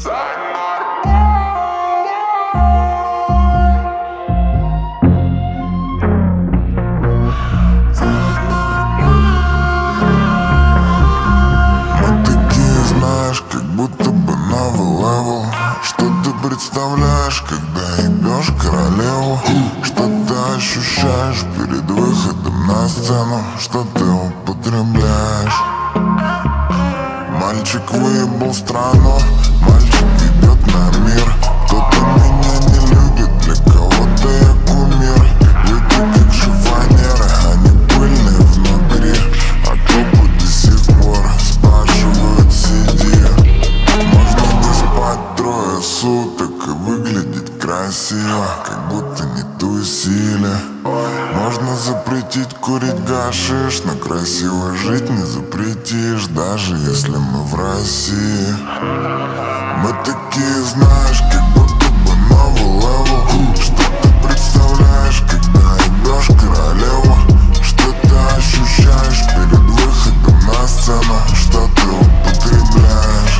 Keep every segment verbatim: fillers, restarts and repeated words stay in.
Представляешь, когда ебешь королеву, что ты ощущаешь перед выходом на сцену, что ты употребляешь. Мальчик выебал страну, мальчик идет на мир. Кто-то меня не любит, для кого-то я кумир. Люди как шифонеры, они пыльные внутри, а копы до сих пор спрашивают сиди. Можно не спать трое суток и выглядеть красиво, как будто не тусили. Можно запретить курить гашиш, но красиво жить не запретишь, даже если мы в России. Мы такие, знаешь, как будто бы новый левел. Что ты представляешь, когда ебешь королеву, что ты ощущаешь перед выходом на сцену, что ты употребляешь.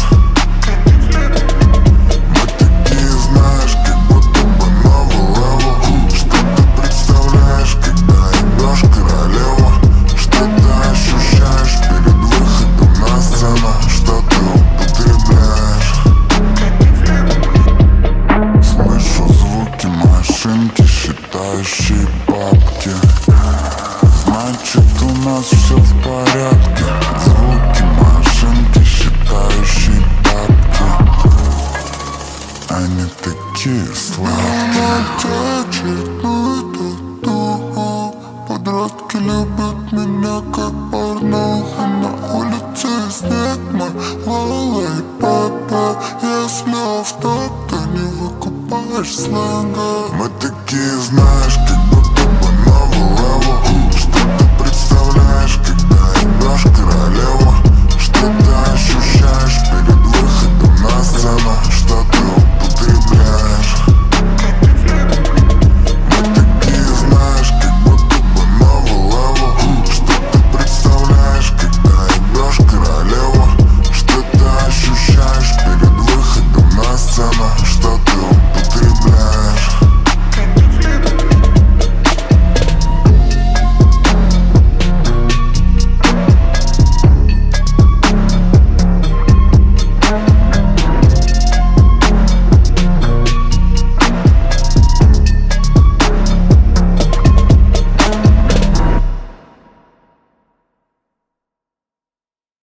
Считающие бабки, значит у нас все в порядке. Звуки машинки, считающие бабки, они такие сладкие. Очередную тату. Подростки любят меня как порнуху. На улице снег мой лолли-папа. Если автоп, то не выкупаешь сленга. Мы такие, знаешь,